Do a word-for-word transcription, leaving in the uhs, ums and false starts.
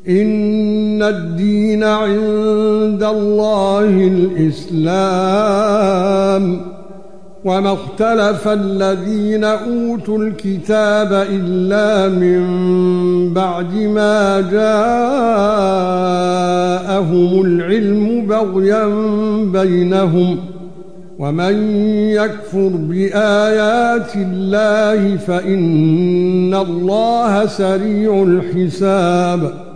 إن الدين عند الله الإسلام وما اختلف الذين أوتوا الكتاب إلا من بعد ما جاءهم العلم بغيا بينهم ومن يكفر بآيات الله فإن الله سريع الحساب